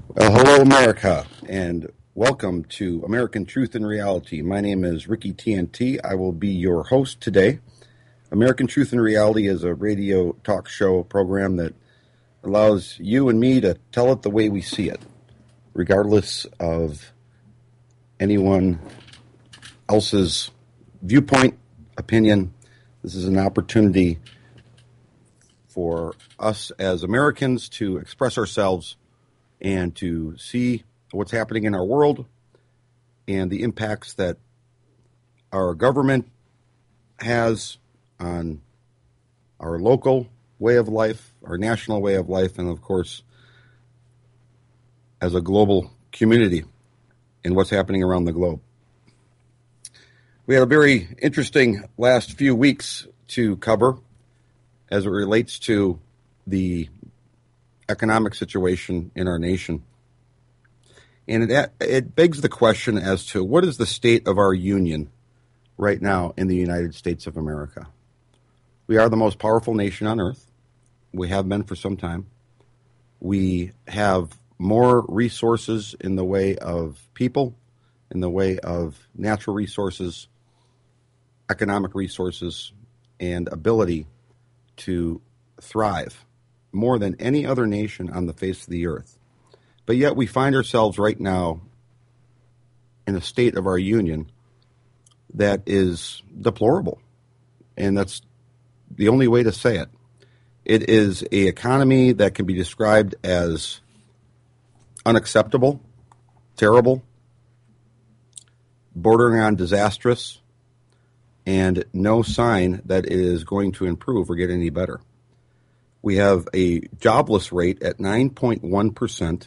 Well, hello, America, and welcome to American Truth and Reality. My name is Ricky TNT. I will be your host today. American Truth and Reality is a radio talk show program that allows you and me to tell it the way we see it, regardless of anyone else's viewpoint, opinion. This is an opportunity for us as Americans to express ourselves and to see what's happening in our world and the impacts that our government has on our local way of life, our national way of life, and of course, as a global community in what's happening around the globe. We had a very interesting last few weeks to cover as it relates to the economic situation in our nation. And it begs the question as to what is the state of our union right now in the United States of America. We are the most powerful nation on earth. We have been for some time. We have more resources in the way of people, in the way of natural resources, economic resources, and ability to thrive more than any other nation on the face of the earth. But yet we find ourselves right now in a state of our union that is deplorable. And that's the only way to say it. It is an economy that can be described as unacceptable, terrible, bordering on disastrous, and no sign that it is going to improve or get any better. We have a jobless rate at 9.1%,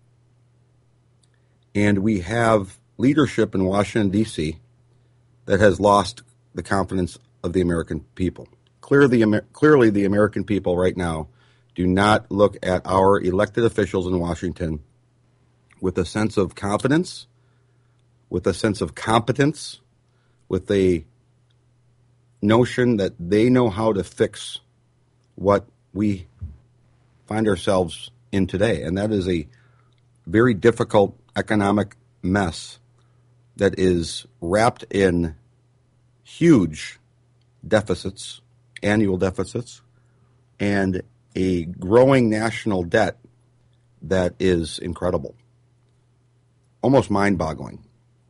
and we have leadership in Washington, D.C. that has lost the confidence of the American people. Clearly, the American people right now do not look at our elected officials in Washington with a sense of confidence, with a sense of competence, with a notion that they know how to fix what we find ourselves in today. And that is a very difficult economic mess that is wrapped in huge deficits, annual deficits, and a growing national debt that is incredible, almost mind-boggling.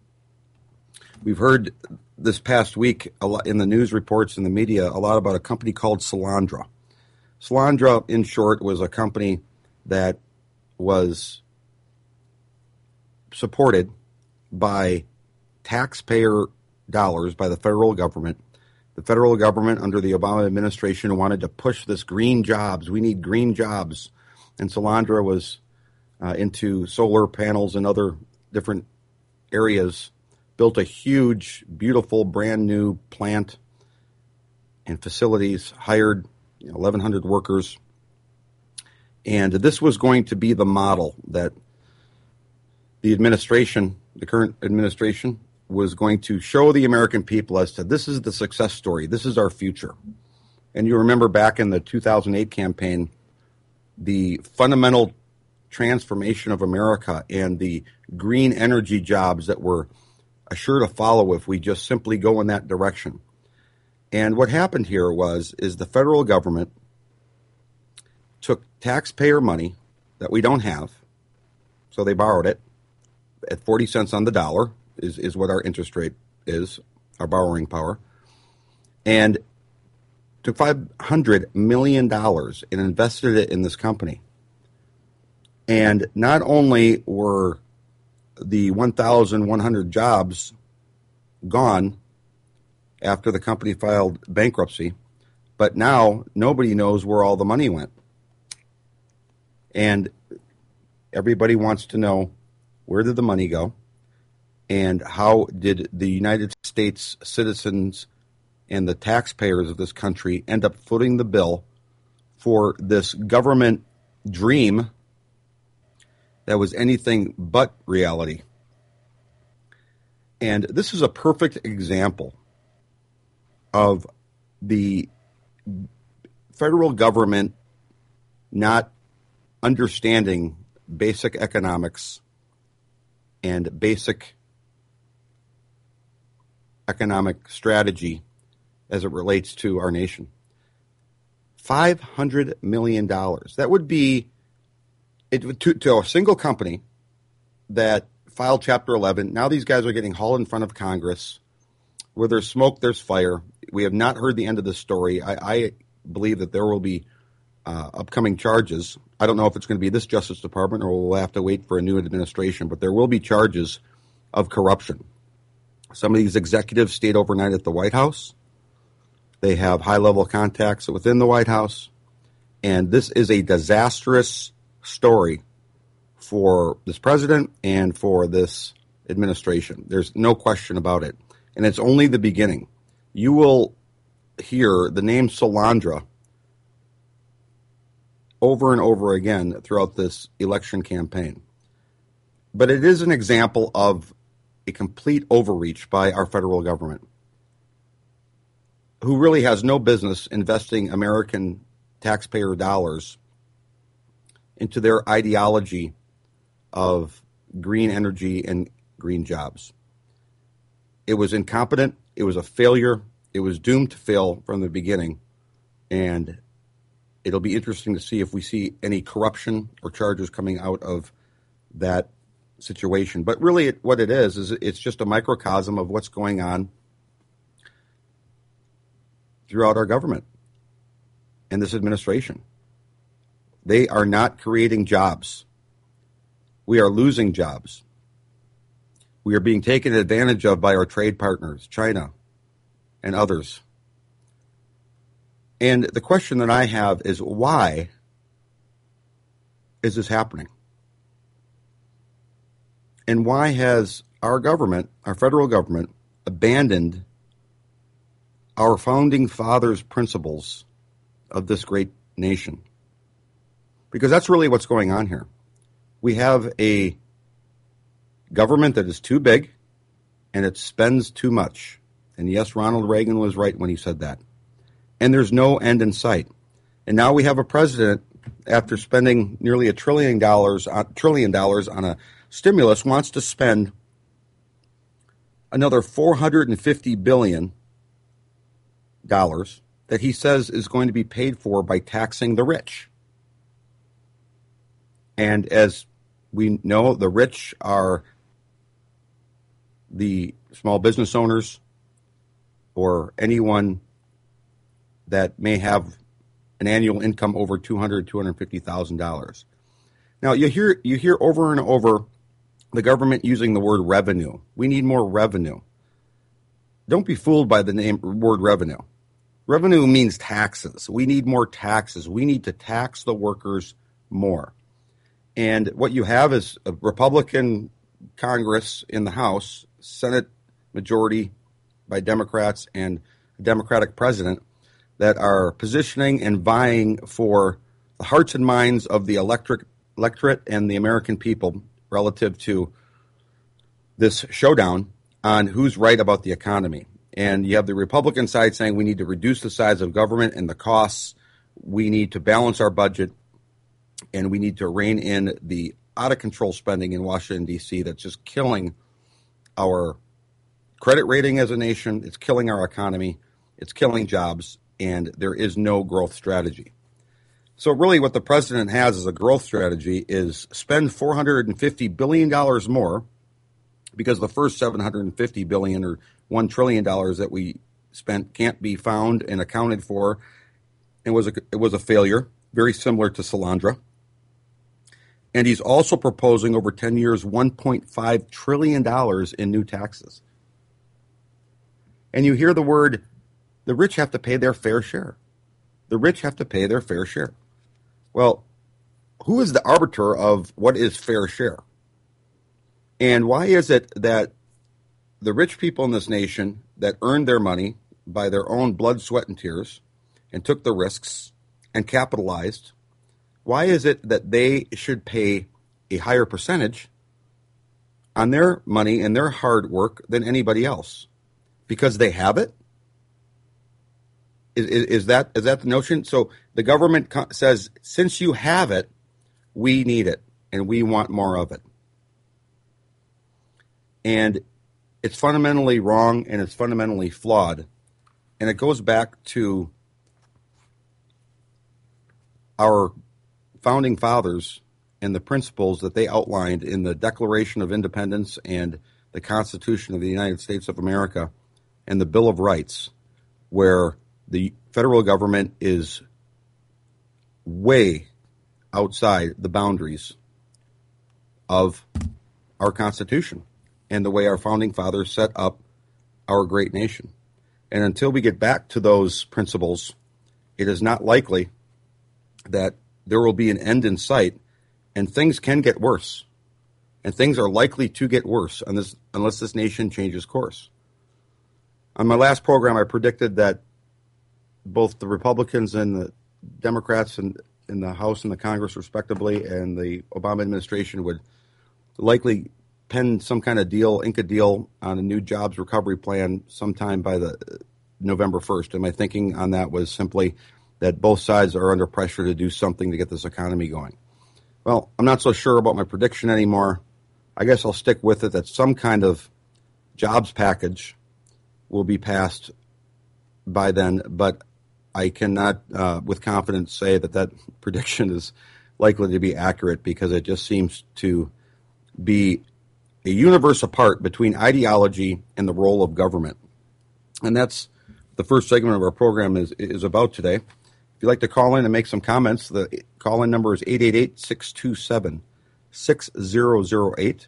We've heard this past week a lot in the news reports and the media a lot about a company called Solyndra. Solyndra, in short, was a company that was supported by taxpayer dollars by the federal government. The federal government under the Obama administration wanted to push this green jobs. We need green jobs. And Solyndra was into solar panels and other different areas, built a huge, beautiful, brand new plant and facilities, hired 1,100 workers. And this was going to be the model that the administration, the current administration, was going to show the American people as to this is the success story. This is our future. And you remember back in the 2008 campaign, the fundamental transformation of America and the green energy jobs that were sure to follow if we just simply go in that direction. And what happened here is the federal government took taxpayer money that we don't have, so they borrowed it at 40 cents on the dollar is what our interest rate is, our borrowing power, and took $500 million and invested it in this company. And not only were the 1,100 jobs gone after the company filed bankruptcy, but now nobody knows where all the money went. And everybody wants to know, where did the money go? And how did the United States citizens and the taxpayers of this country end up footing the bill for this government dream that was anything but reality? And this is a perfect example of the federal government not understanding basic economics and basic economic strategy as it relates to our nation. $500 million. That would be to a single company that filed Chapter 11. Now these guys are getting hauled in front of Congress. Where there's smoke, there's fire. We have not heard the end of the story. I believe that there will be upcoming charges. I don't know if it's going to be this Justice Department or we'll have to wait for a new administration, but there will be charges of corruption. Some of these executives stayed overnight at the White House. They have high-level contacts within the White House. And this is a disastrous story for this president and for this administration. There's no question about it. And it's only the beginning. You will hear the name Solandra over and over again throughout this election campaign. But it is an example of a complete overreach by our federal government, who really has no business investing American taxpayer dollars into their ideology of green energy and green jobs. It was incompetent. It was a failure. It was doomed to fail from the beginning. And it'll be interesting to see if we see any corruption or charges coming out of that situation. But really what it is it's just a microcosm of what's going on throughout our government and this administration. They are not creating jobs. We are losing jobs. We are being taken advantage of by our trade partners, China and others. And the question that I have is, why is this happening? And why has our government, our federal government, abandoned our founding fathers' principles of this great nation? Because that's really what's going on here. We have a government that is too big and it spends too much. And yes, Ronald Reagan was right when he said that. And there's no end in sight. And now we have a president, after spending nearly $1 trillion on a stimulus, wants to spend another $450 billion that he says is going to be paid for by taxing the rich. And as we know, the rich are the small business owners or anyone that may have an annual income over $250,000. Now, you hear over and over the government using the word revenue. We need more revenue. Don't be fooled by the word revenue. Revenue means taxes. We need more taxes. We need to tax the workers more. And what you have is a Republican Congress in the House, Senate majority by Democrats, and a Democratic president that are positioning and vying for the hearts and minds of the electorate and the American people relative to this showdown on who's right about the economy. And you have the Republican side saying we need to reduce the size of government and the costs. We need to balance our budget, and we need to rein in the out-of-control spending in Washington, D.C. that's just killing our credit rating as a nation. It's killing our economy. It's killing jobs, and there is no growth strategy. So really what the president has as a growth strategy is spend $450 billion more, because the first $750 billion or $1 trillion that we spent can't be found and accounted for. It was a failure, very similar to Solandra. And he's also proposing over 10 years $1.5 trillion in new taxes. And you hear the word, the rich have to pay their fair share. The rich have to pay their fair share. Well, who is the arbiter of what is fair share? And why is it that the rich people in this nation that earned their money by their own blood, sweat, and tears and took the risks and capitalized, why is it that they should pay a higher percentage on their money and their hard work than anybody else? Because they have it? Is that the notion? So the government says, since you have it, we need it. and we want more of it. And it's fundamentally wrong and it's fundamentally flawed. And it goes back to our founding fathers and the principles that they outlined in the Declaration of Independence and the Constitution of the United States of America and the Bill of Rights, where the federal government is way outside the boundaries of our Constitution and the way our founding fathers set up our great nation. And until we get back to those principles, it is not likely that there will be an end in sight, and things can get worse. And things are likely to get worse unless this nation changes course. On my last program, I predicted that both the Republicans and the Democrats in the House and the Congress, respectively, and the Obama administration would likely pen some kind of deal, ink a deal on a new jobs recovery plan sometime by the November 1st. And my thinking on that was simply that both sides are under pressure to do something to get this economy going. Well, I'm not so sure about my prediction anymore. I guess I'll stick with it that some kind of jobs package will be passed by then, but I cannot with confidence say that that prediction is likely to be accurate, because it just seems to be a universe apart between ideology and the role of government. And that's the first segment of our program is about today. If you'd like to call in and make some comments, the call-in number is 888-627-6008.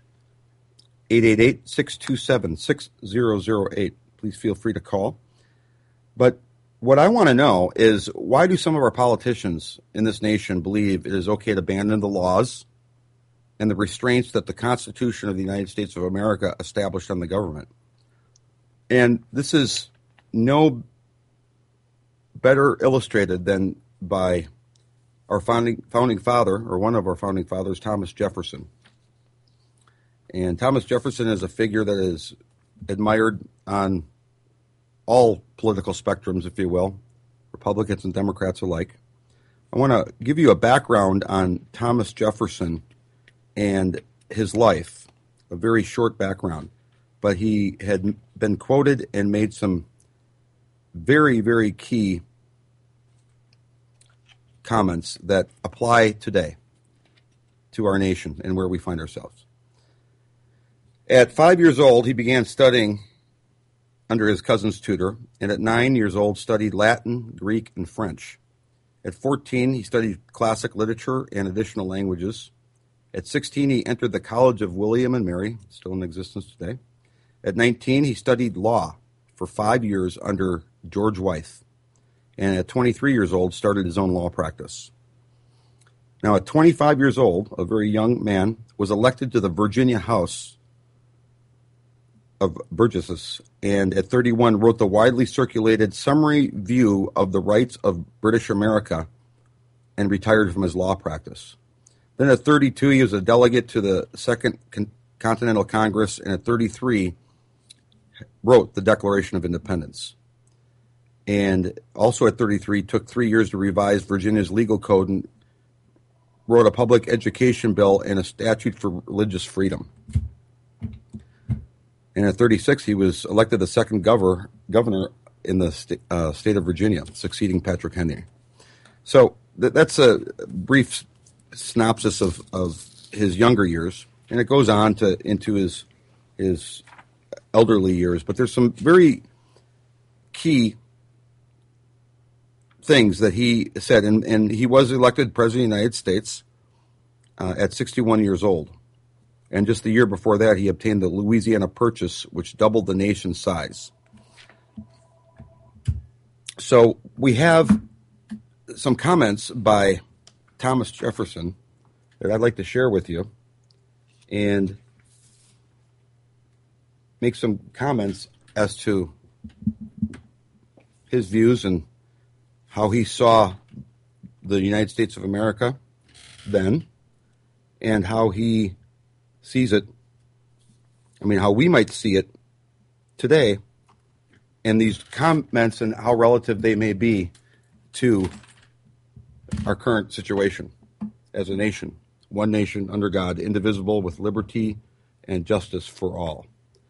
888-627-6008. Please feel free to call. But what I want to know is, why do some of our politicians in this nation believe it is okay to abandon the laws and the restraints that the Constitution of the United States of America established on the government? And this is no better illustrated than by our founding father, or one of our founding fathers, Thomas Jefferson. And Thomas Jefferson is a figure that is admired on all political spectrums, if you will, Republicans and Democrats alike. I want to give you a background on Thomas Jefferson and his life, a very short background. But he had been quoted and made some very, very key comments that apply today to our nation and where we find ourselves. At 5 years old, he began studying under his cousin's tutor, and at 9 years old studied Latin, Greek, and French. At 14, he studied classic literature and additional languages. At 16, he entered the College of William and Mary, still in existence today. At 19, he studied law for 5 years under George Wythe. And at 23 years old, started his own law practice. Now, at 25 years old, a very young man was elected to the Virginia House of Burgesses, and at 31 wrote the widely circulated Summary View of the Rights of British America, and retired from his law practice. Then at 32, he was a delegate to the Second Continental Congress, and at 33, wrote the Declaration of Independence. And also at 33, took 3 years to revise Virginia's legal code and wrote a public education bill and a statute for religious freedom. And at 36, he was elected the second governor in the state of Virginia, succeeding Patrick Henry. So that's a brief synopsis of his younger years, and it goes on into his elderly years. But there's some very key things that he said, and he was elected President of the United States at 61 years old. And just the year before that, he obtained the Louisiana Purchase, which doubled the nation's size. So we have some comments by Thomas Jefferson that I'd like to share with you, and make some comments as to his views and how he saw the United States of America then, and how he sees it, how we might see it today, and these comments and how relative they may be to our current situation as a nation. one nation under God, indivisible, with liberty and justice for all.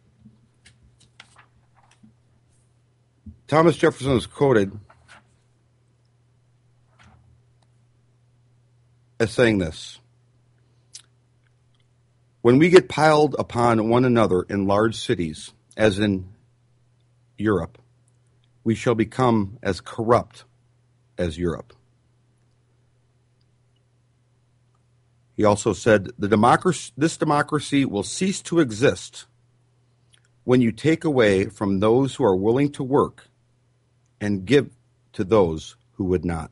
Thomas Jefferson is quoted as saying this: when we get piled upon one another in large cities, as in Europe, we shall become as corrupt as Europe. He also said, this democracy will cease to exist when you take away from those who are willing to work and give to those who would not.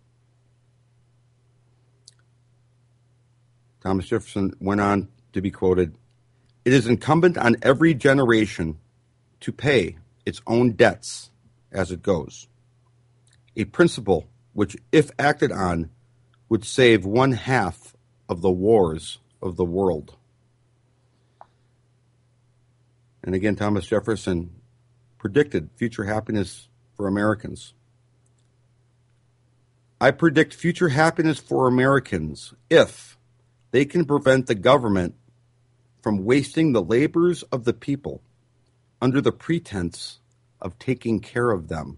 Thomas Jefferson went on to be quoted, it is incumbent on every generation to pay its own debts as it goes, a principle which, if acted on, would save one half of the wars of the world. And again, Thomas Jefferson predicted future happiness for Americans. I predict future happiness for Americans if they can prevent the government from wasting the labors of the people under the pretense of taking care of them.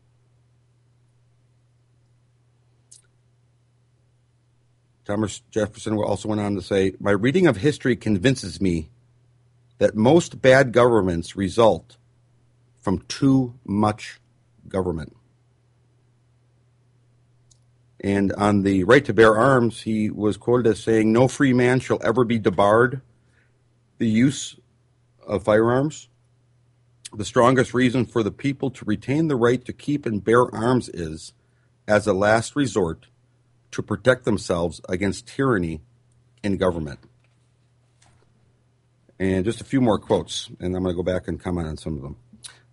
Thomas Jefferson also went on to say, my reading of history convinces me that most bad governments result from too much government. And on the right to bear arms, he was quoted as saying, no free man shall ever be debarred the use of firearms. The strongest reason for the people to retain the right to keep and bear arms is, as a last resort, to protect themselves against tyranny in government. And just a few more quotes, and I'm going to go back and comment on some of them.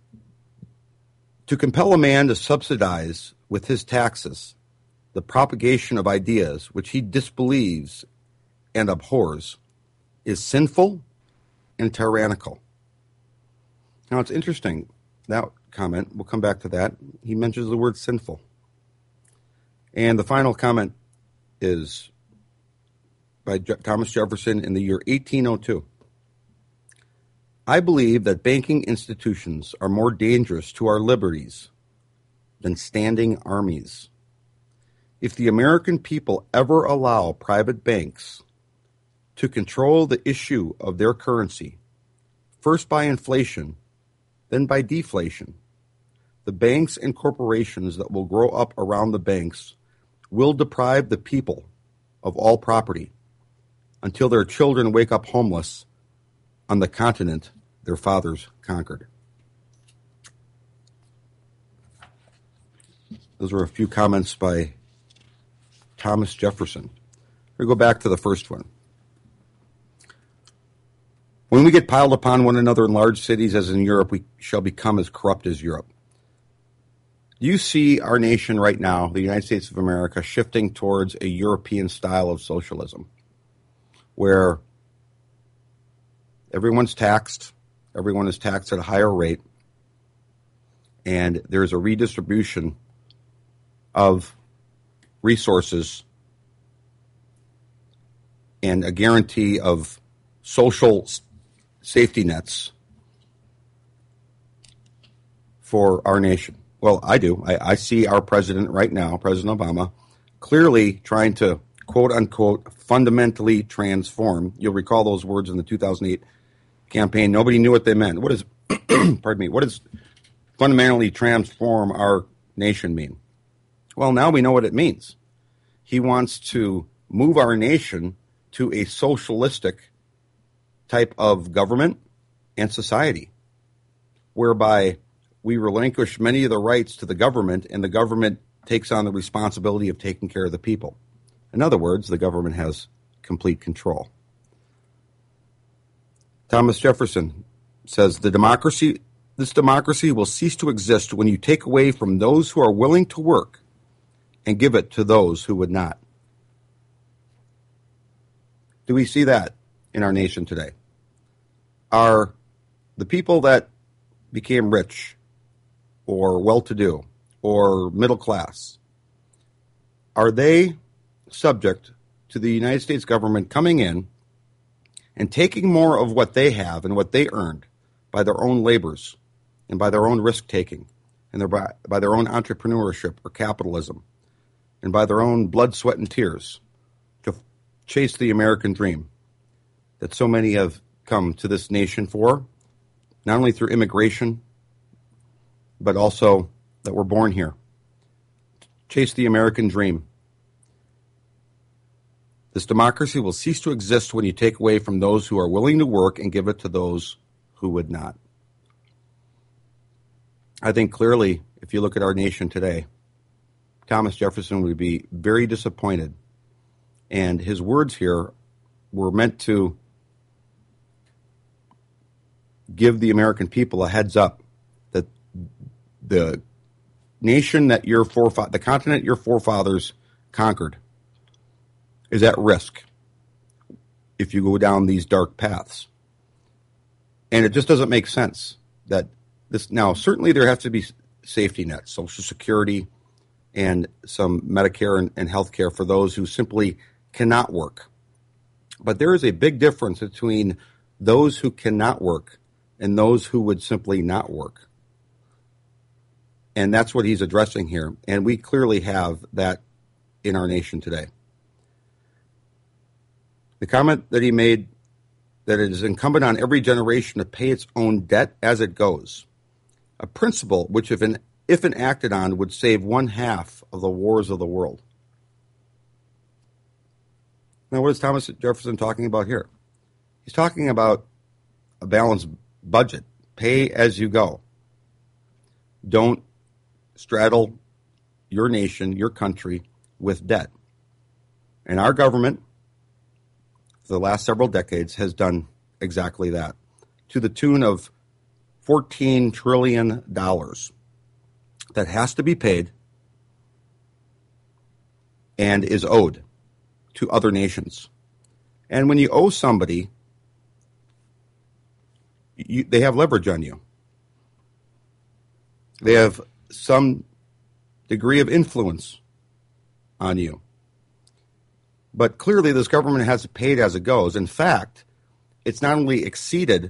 To compel a man to subsidize with his taxes the propagation of ideas which he disbelieves and abhors is sinful and tyrannical. Now, it's interesting, that comment, we'll come back to that. He mentions the word sinful. And the final comment is by Thomas Jefferson in the year 1802. I believe that banking institutions are more dangerous to our liberties than standing armies. If the American people ever allow private banks to control the issue of their currency, first by inflation, then by deflation, the banks and corporations that will grow up around the banks will deprive the people of all property until their children wake up homeless on the continent their fathers conquered. Those were a few comments by Thomas Jefferson. We'll go back to the first one. When we get piled upon one another in large cities, as in Europe, we shall become as corrupt as Europe. Do you see our nation right now, the United States of America, shifting towards a European style of socialism, where everyone's taxed, everyone is taxed at a higher rate, and there's a redistribution of resources and a guarantee of social safety nets for our nation? Well, I do. I see our president right now, President Obama, clearly trying to, quote unquote, fundamentally transform. You'll recall those words in the 2008 campaign. Nobody knew what they meant. What is, pardon me, what does fundamentally transform our nation mean? Well, now we know what it means. He wants to move our nation to a socialistic type of government and society, whereby we relinquish many of the rights to the government, and the government takes on the responsibility of taking care of the people. In other words, the government has complete control. Thomas Jefferson says, this democracy will cease to exist when you take away from those who are willing to work and give it to those who would not. Do we see that in our nation today? Are the people that became rich or well-to-do or middle class, are they subject to the United States government coming in and taking more of what they have and what they earned by their own labors and by their own risk-taking and by their own entrepreneurship or capitalism and by their own blood, sweat, and tears to chase the American dream that so many have come to this nation for, not only through immigration, but also that we're born here. Chase the American dream. This democracy will cease to exist when you take away from those who are willing to work and give it to those who would not. I think clearly, if you look at our nation today, Thomas Jefferson would be very disappointed. And his words here were meant to give the American people a heads up that the nation that the continent your forefathers conquered is at risk if you go down these dark paths. And it just doesn't make sense that this, now certainly there have to be safety nets, Social Security and some Medicare and health care for those who simply cannot work. But there is a big difference between those who cannot work and those who would simply not work. And that's what he's addressing here. And we clearly have that in our nation today. The comment that he made, that it is incumbent on every generation to pay its own debt as it goes, a principle which, if enacted on, would save 1/2 of the wars of the world. Now, what is Thomas Jefferson talking about here? He's talking about a balanced budget. Pay as you go. Don't straddle your nation, your country, with debt. And our government, for the last several decades, has done exactly that, to the tune of $14 trillion that has to be paid and is owed to other nations. And when you owe somebody, they have leverage on you. They have some degree of influence on you. But clearly this government has paid as it goes. In fact, it's not only exceeded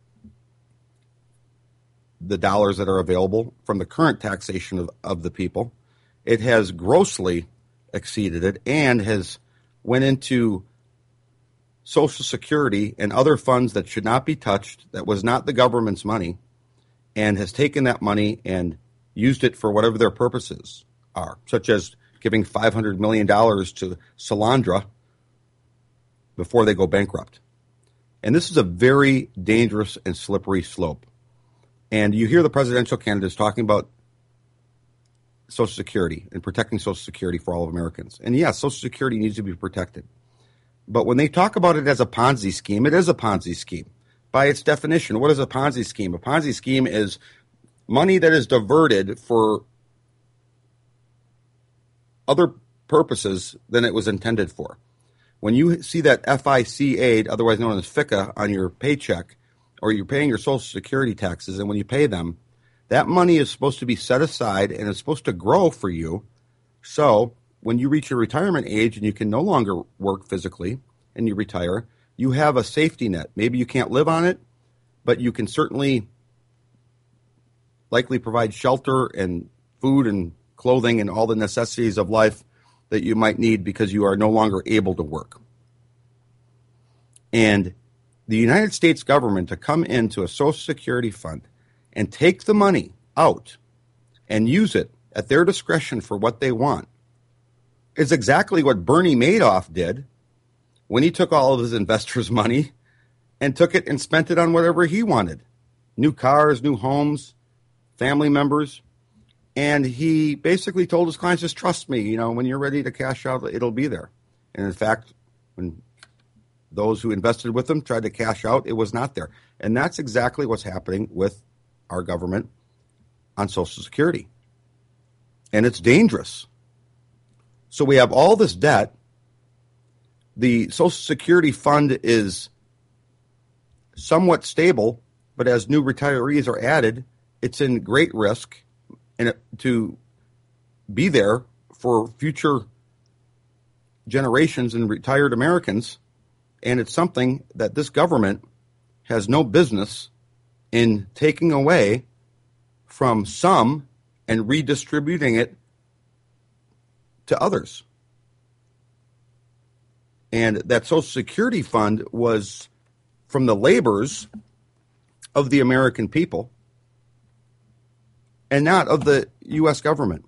the dollars that are available from the current taxation of the people, it has grossly exceeded it and has went into Social Security and other funds that should not be touched, that was not the government's money, and has taken that money and used it for whatever their purposes are, such as giving $500 million to Solandra before they go bankrupt. And this is a very dangerous and slippery slope. And you hear the presidential candidates talking about Social Security and protecting Social Security for all of Americans. And yes, Social Security needs to be protected. But when they talk about it as a Ponzi scheme, it is a Ponzi scheme. By its definition, what is a Ponzi scheme? A Ponzi scheme is money that is diverted for other purposes than it was intended for. When you see that FIC aid, otherwise known as FICA, on your paycheck, or you're paying your Social Security taxes, and when you pay them, that money is supposed to be set aside and it's supposed to grow for you. So when you reach your retirement age and you can no longer work physically and you retire, you have a safety net. Maybe you can't live on it, but you can certainly likely provide shelter and food and clothing and all the necessities of life that you might need because you are no longer able to work. And the United States government to come into a Social Security fund and take the money out and use it at their discretion for what they want is exactly what Bernie Madoff did when he took all of his investors' money and took it and spent it on whatever he wanted. New cars, new homes, family members. And he basically told his clients, just trust me, when you're ready to cash out, it'll be there. And in fact, when those who invested with him tried to cash out, it was not there. And that's exactly what's happening with our government on Social Security. And it's dangerous. So we have all this debt. The Social Security fund is somewhat stable, but as new retirees are added, it's in great risk to be there for future generations and retired Americans, and it's something that this government has no business in taking away from some and redistributing it to others. And that Social Security fund was from the labors of the American people and not of the U.S. government.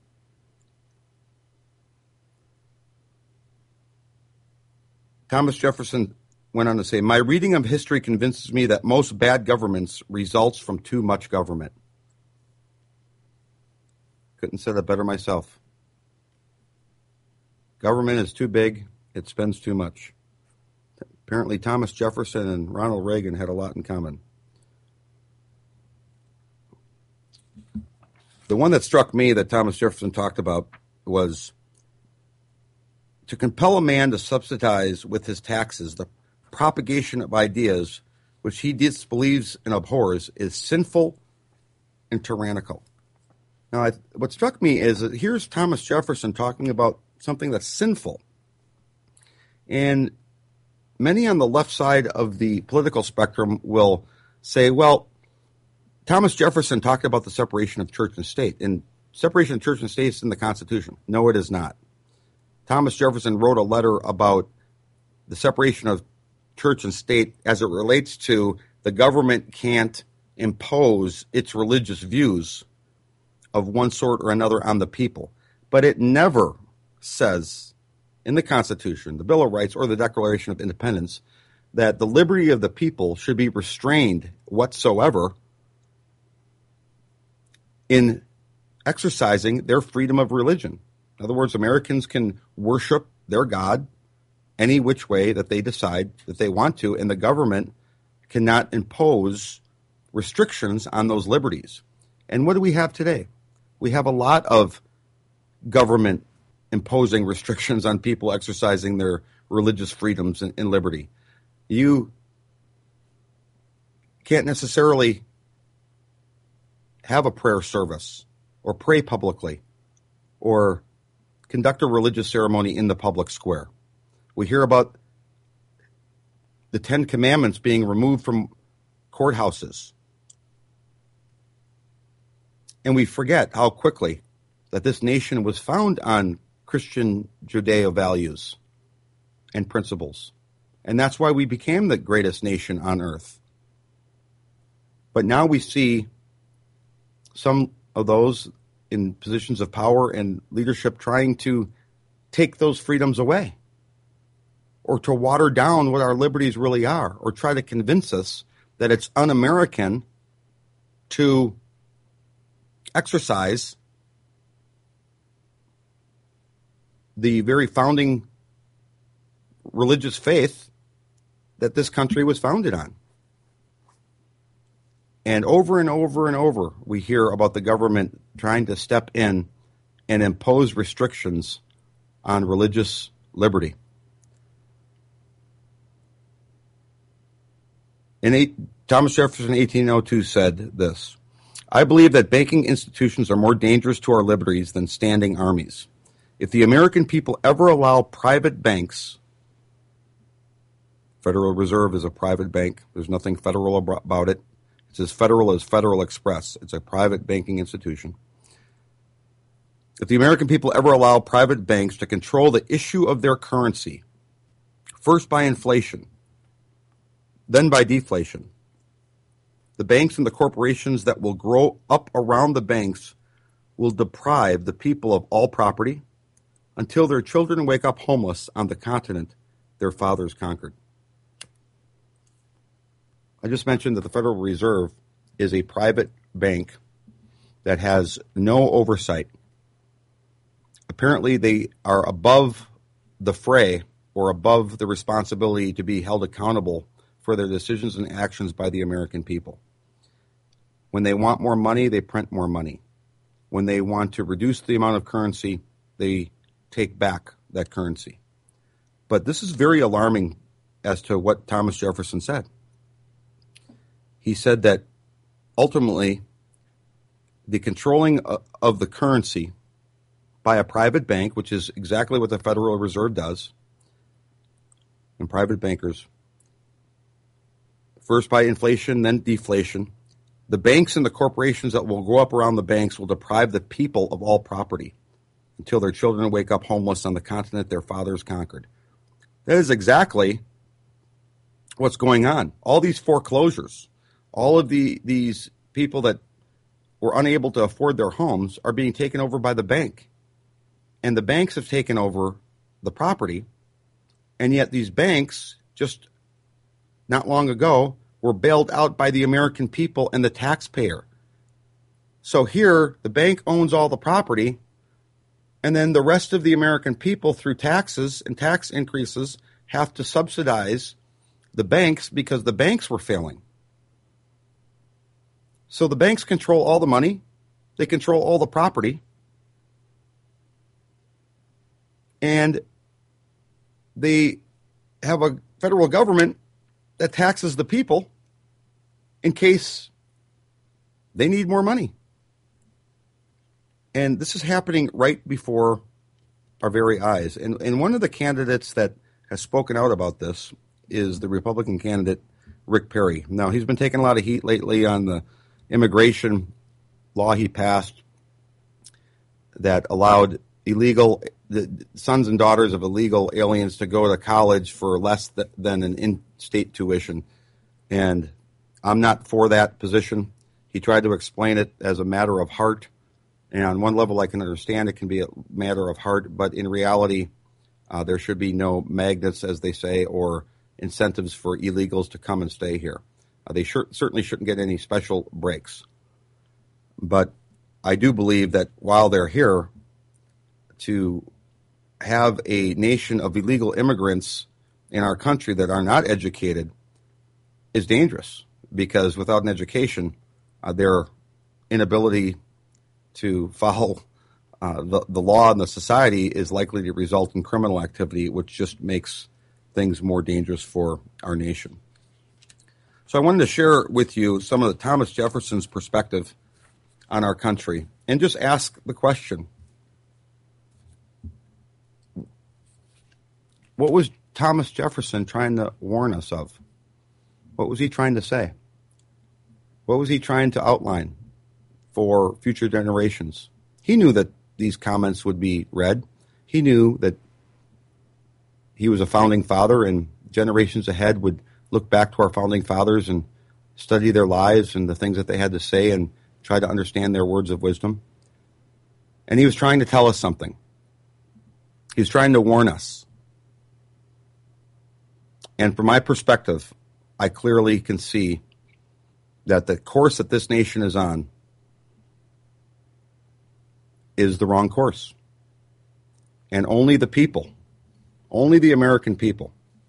Thomas Jefferson went on to say, "My reading of history convinces me that most bad governments results from too much government." Couldn't say that better myself. Government is too big. It spends too much. Apparently, Thomas Jefferson and Ronald Reagan had a lot in common. The one that struck me that Thomas Jefferson talked about was to compel a man to subsidize with his taxes the propagation of ideas which he disbelieves and abhors is sinful and tyrannical. Now, what struck me is that here's Thomas Jefferson talking about something that's sinful. And many on the left side of the political spectrum will say, well, Thomas Jefferson talked about the separation of church and state, and separation of church and state is in the Constitution. No, it is not. Thomas Jefferson wrote a letter about the separation of church and state as it relates to the government can't impose its religious views of one sort or another on the people. But it never says in the Constitution, the Bill of Rights, or the Declaration of Independence that the liberty of the people should be restrained whatsoever in exercising their freedom of religion. In other words, Americans can worship their God any which way that they decide that they want to, and the government cannot impose restrictions on those liberties. And what do we have today? We have a lot of government imposing restrictions on people exercising their religious freedoms and liberty. You can't necessarily have a prayer service or pray publicly or conduct a religious ceremony in the public square. We hear about the Ten Commandments being removed from courthouses. And we forget how quickly that this nation was found on Christian Judeo values and principles. And that's why we became the greatest nation on earth. But now we see some of those in positions of power and leadership trying to take those freedoms away, or to water down what our liberties really are, or try to convince us that it's un-American to exercise the very founding religious faith that this country was founded on. And over and over, we hear about the government trying to step in and impose restrictions on religious liberty. Thomas Jefferson in 1802 said this, "I believe that banking institutions are more dangerous to our liberties than standing armies. If the American people ever allow private banks," Federal Reserve is a private bank, there's nothing federal about it. It's as federal as Federal Express. It's a private banking institution. If the American people ever allow private banks to control the issue of their currency, first by inflation, then by deflation, the banks and the corporations that will grow up around the banks will deprive the people of all property until their children wake up homeless on the continent their fathers conquered. I just mentioned that the Federal Reserve is a private bank that has no oversight. Apparently, they are above the fray or above the responsibility to be held accountable for their decisions and actions by the American people. When they want more money, they print more money. When they want to reduce the amount of currency, they take back that currency. But this is very alarming as to what Thomas Jefferson said. He said that ultimately the controlling of the currency by a private bank, which is exactly what the Federal Reserve does, and private bankers, first by inflation, then deflation. The banks and the corporations that will grow up around the banks will deprive the people of all property until their children wake up homeless on the continent their fathers conquered. That is exactly what's going on. All these foreclosures, all of these people that were unable to afford their homes are being taken over by the bank. And the banks have taken over the property. And yet these banks, just not long ago, were bailed out by the American people and the taxpayer. So here, the bank owns all the property, and then the rest of the American people, through taxes and tax increases, have to subsidize the banks because the banks were failing. So the banks control all the money. They control all the property. And they have a federal government that taxes the people in case they need more money. And this is happening right before our very eyes. And one of the candidates that has spoken out about this is the Republican candidate, Rick Perry. Now, he's been taking a lot of heat lately on the immigration law he passed that allowed the sons and daughters of illegal aliens to go to college for less than an in-state tuition. And I'm not for that position. He tried to explain it as a matter of heart. And on one level, I can understand it can be a matter of heart, but in reality, there should be no magnets, as they say, or incentives for illegals to come and stay here. They certainly shouldn't get any special breaks. But I do believe that while they're here, to have a nation of illegal immigrants in our country that are not educated is dangerous, because without an education, their inability to follow the law and the society is likely to result in criminal activity, which just makes things more dangerous for our nation. So I wanted to share with you some of the Thomas Jefferson's perspective on our country and just ask the question, what was Thomas Jefferson trying to warn us of? What was he trying to say? What was he trying to outline for future generations? He knew that these comments would be read. He knew that he was a founding father, and generations ahead would look back to our founding fathers and study their lives and the things that they had to say and try to understand their words of wisdom. And he was trying to tell us something. He was trying to warn us. And from my perspective, I clearly can see that the course that this nation is on is the wrong course. And only the people, only the American people,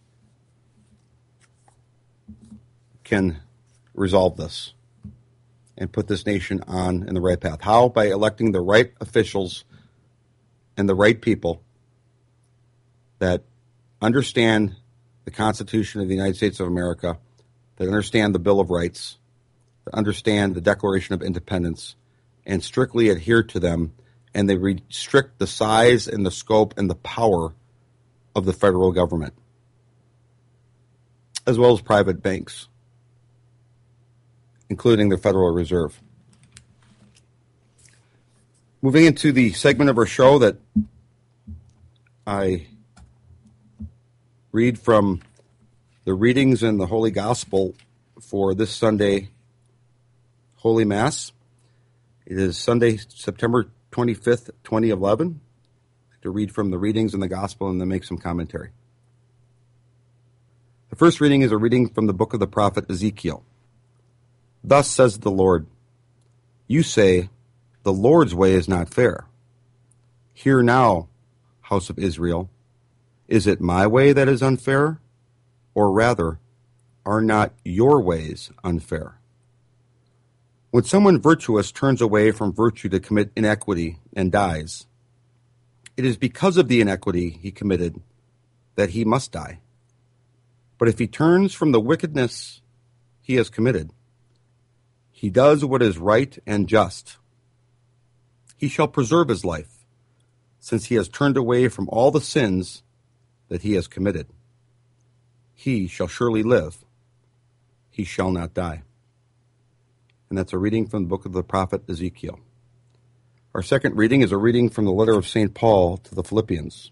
can resolve this and put this nation on in the right path. How? By electing the right officials and the right people that understand the Constitution of the United States of America, that understand the Bill of Rights, that understand the Declaration of Independence, and strictly adhere to them, and they restrict the size and the scope and the power of the federal government, as well as private banks, including the Federal Reserve. Moving into the segment of our show that I read from the readings in the Holy Gospel for this Sunday Holy Mass. It is Sunday, September 25th, 2011. To read from the readings in the Gospel and then make some commentary. The first reading is a reading from the book of the prophet Ezekiel. Thus says the Lord, you say, the Lord's way is not fair. Hear now, house of Israel, is it my way that is unfair? Or rather, are not your ways unfair? When someone virtuous turns away from virtue to commit inequity and dies, it is because of the inequity he committed that he must die. But if he turns from the wickedness he has committed, he does what is right and just, he shall preserve his life. since he has turned away from all the sins that he has committed. He shall surely live. He shall not die. And that's a reading from the book of the prophet Ezekiel. Our second reading is a reading from the letter of St. Paul to the Philippians.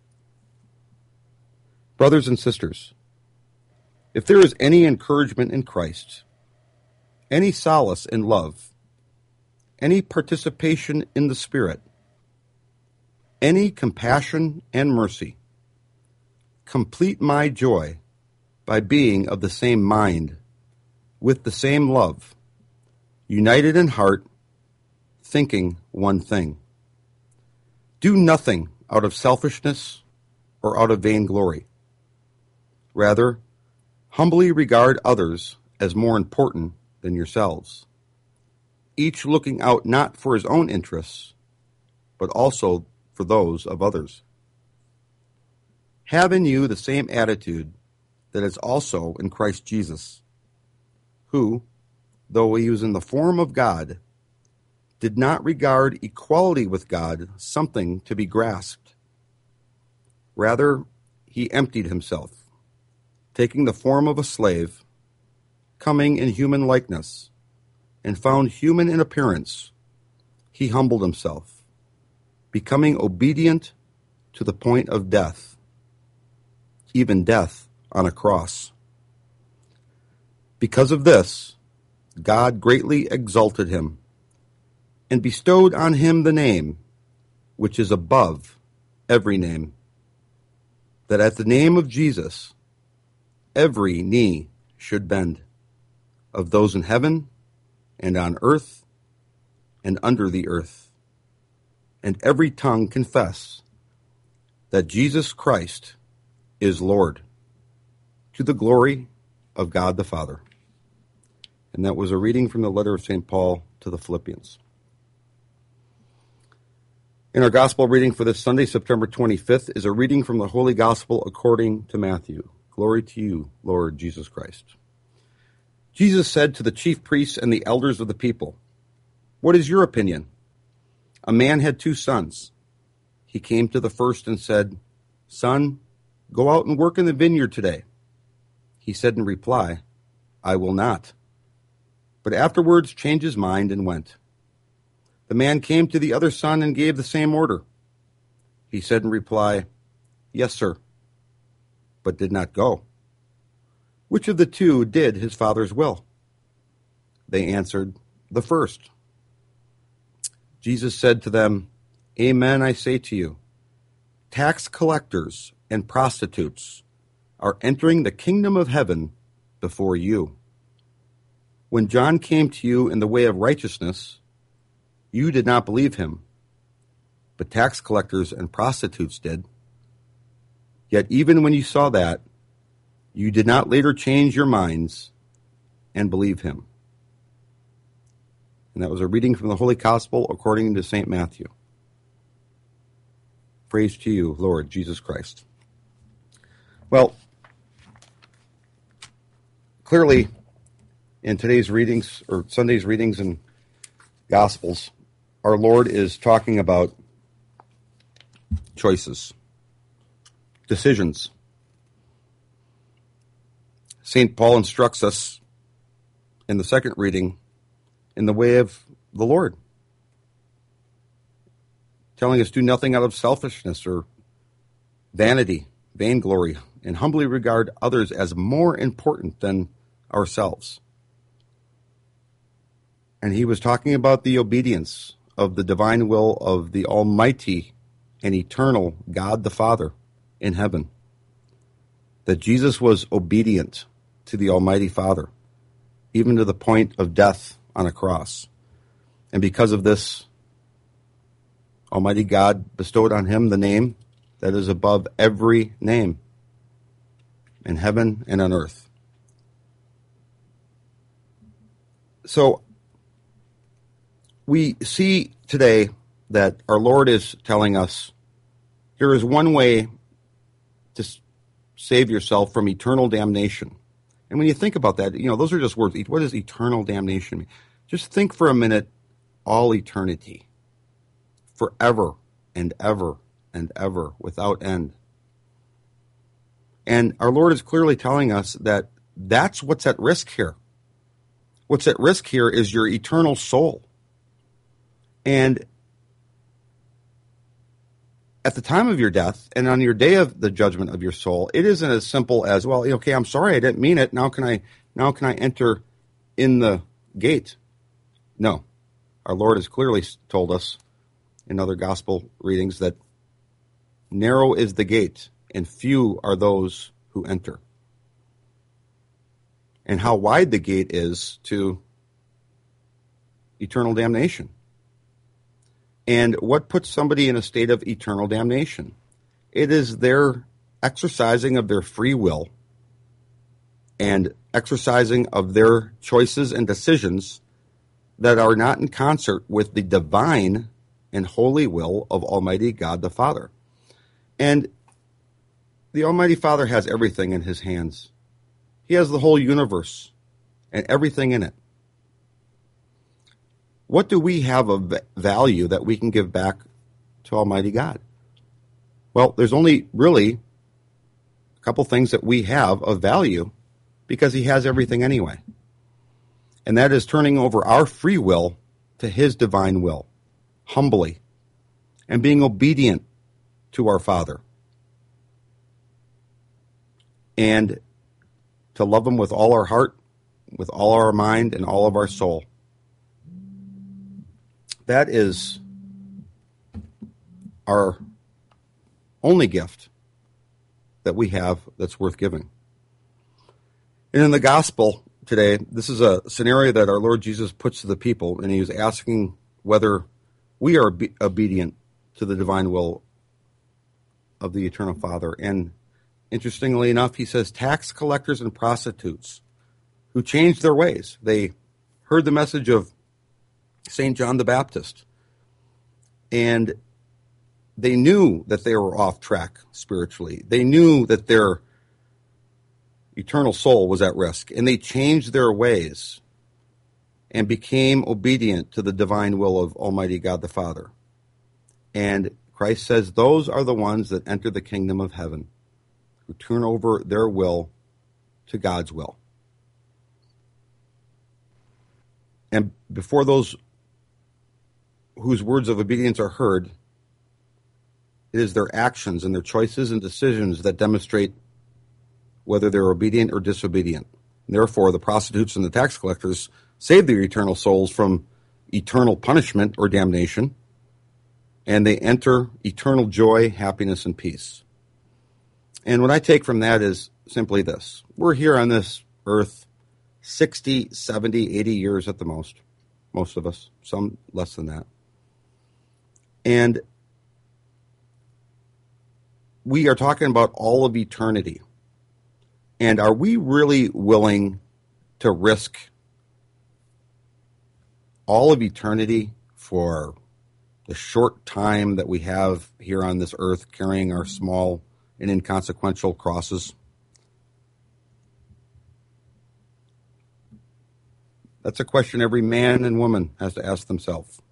Brothers and sisters, if there is any encouragement in Christ, any solace in love, any participation in the Spirit, any compassion and mercy, complete my joy by being of the same mind, with the same love, united in heart, thinking one thing. Do nothing out of selfishness or out of vainglory. Rather, humbly regard others as more important than yourselves, each looking out not for his own interests, but also for those of others. Have in you the same attitude that is also in Christ Jesus, who, though he was in the form of God, did not regard equality with God something to be grasped. Rather, he emptied himself, taking the form of a slave, coming in human likeness, and found human in appearance, he humbled himself, becoming obedient to the point of death, even death on a cross. Because of this, God greatly exalted him and bestowed on him the name which is above every name, that at the name of Jesus every knee should bend, of those in heaven and on earth and under the earth, and every tongue confess that Jesus Christ is Lord, to the glory of God the Father. And that was a reading from the letter of St. Paul to the Philippians. In our gospel reading for this Sunday, September 25th, is a reading from the Holy Gospel according to Matthew. Glory to you, Lord Jesus Christ. Jesus said to the chief priests and the elders of the people, "What is your opinion? A man had 2 sons. He came to the first and said, 'Son, go out and work in the vineyard today.' He said in reply, 'I will not.' But afterwards changed his mind and went. The man came to the other son and gave the same order. He said in reply, 'Yes, sir,' but did not go. Which of the 2 did his father's will?" They answered, "The first." Jesus said to them, "Amen, I say to you, tax collectors and prostitutes are entering the kingdom of heaven before you. When John came to you in the way of righteousness, you did not believe him, but tax collectors and prostitutes did. Yet even when you saw that, you did not later change your minds and believe him." And that was a reading from the Holy Gospel according to St. Matthew. Praise to you, Lord Jesus Christ. Well, clearly in today's readings, or Sunday's readings and Gospels, our Lord is talking about choices, decisions. St. Paul instructs us in the second reading in the way of the Lord, telling us do nothing out of selfishness or vanity, vainglory, and humbly regard others as more important than ourselves. And he was talking about the obedience of the divine will of the Almighty and eternal God the Father in heaven. That Jesus was obedient to the Almighty Father, even to the point of death on a cross. And because of this, Almighty God bestowed on him the name that is above every name in heaven and on earth. So we see today that our Lord is telling us there is one way to save yourself from eternal damnation. And when you think about that, those are just words. What does eternal damnation mean? Just think for a minute, all eternity, forever and ever and ever without end. And our Lord is clearly telling us that that's what's at risk here. What's at risk here is your eternal soul. And at the time of your death and on your day of the judgment of your soul, it isn't as simple as, well, okay, I'm sorry, I didn't mean it. Now can I enter in the gate? No. Our Lord has clearly told us in other gospel readings that narrow is the gate and few are those who enter. And how wide the gate is to eternal damnation. And what puts somebody in a state of eternal damnation? It is their exercising of their free will and exercising of their choices and decisions that are not in concert with the divine and holy will of Almighty God the Father. And the Almighty Father has everything in his hands. He has the whole universe and everything in it. What do we have of value that we can give back to Almighty God? Well, there's only really a couple things that we have of value because he has everything anyway. And that is turning over our free will to his divine will, humbly, and being obedient to our Father. And to love him with all our heart, with all our mind, and all of our soul. That is our only gift that we have that's worth giving. And in the gospel today, this is a scenario that our Lord Jesus puts to the people, and he was asking whether we are obedient to the divine will of the eternal Father. And interestingly enough, he says tax collectors and prostitutes who changed their ways. They heard the message of St. John the Baptist, and they knew that they were off track spiritually. They knew that their eternal soul was at risk, and they changed their ways and became obedient to the divine will of Almighty God the Father. And Christ says those are the ones that enter the kingdom of heaven, who turn over their will to God's will. And before those whose words of obedience are heard, it is their actions and their choices and decisions that demonstrate whether they're obedient or disobedient. And therefore, the prostitutes and the tax collectors save their eternal souls from eternal punishment or damnation, and they enter eternal joy, happiness, and peace. And what I take from that is simply this. We're here on this earth 60, 70, 80 years at the most of us, some less than that. And we are talking about all of eternity. And are we really willing to risk all of eternity for the short time that we have here on this earth carrying our small and inconsequential crosses? That's a question every man and woman has to ask themselves.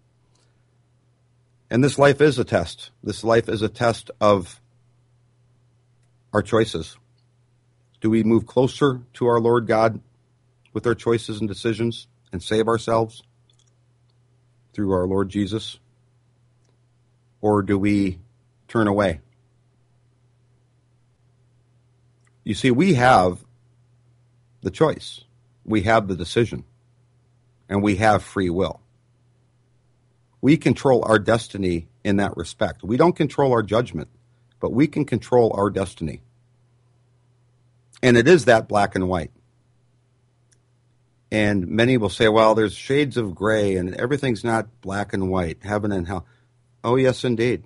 And this life is a test. This life is a test of our choices. Do we move closer to our Lord God with our choices and decisions and save ourselves through our Lord Jesus? Or do we turn away? You see, we have the choice. We have the decision. And we have free will. We control our destiny in that respect. We don't control our judgment, but we can control our destiny. And it is that black and white. And many will say, well, there's shades of gray and everything's not black and white, heaven and hell. Oh, yes, indeed.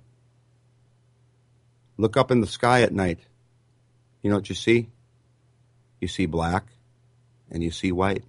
Look up in the sky at night. You know what you see? You see black and you see white.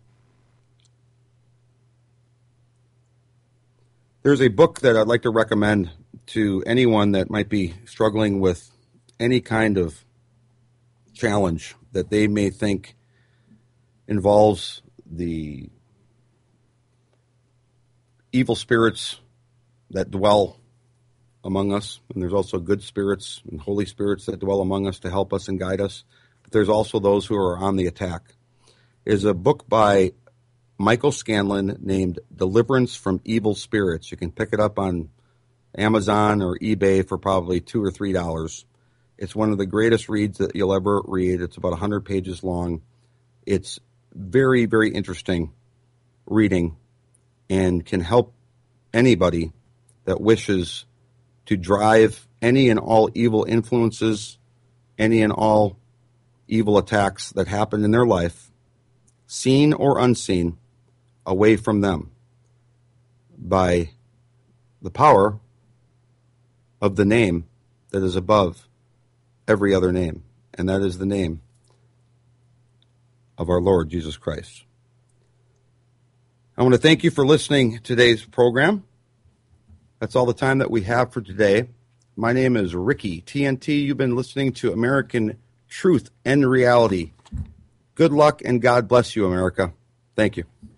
There's a book that I'd like to recommend to anyone that might be struggling with any kind of challenge that they may think involves the evil spirits that dwell among us, and there's also good spirits and holy spirits that dwell among us to help us and guide us. But there's also those who are on the attack. Is a book by Michael Scanlon named Deliverance from Evil Spirits. You can pick it up on Amazon or eBay for probably $2 or $3. It's one of the greatest reads that you'll ever read. It's about 100 pages long. It's very, very interesting reading and can help anybody that wishes to drive any and all evil influences, any and all evil attacks that happen in their life, seen or unseen, away from them by the power of the name that is above every other name, and that is the name of our Lord Jesus Christ. I want to thank you for listening to today's program. That's all the time that we have for today. My name is Ricky TNT. You've been listening to American Truth and Reality. Good luck and God bless you, America. Thank you.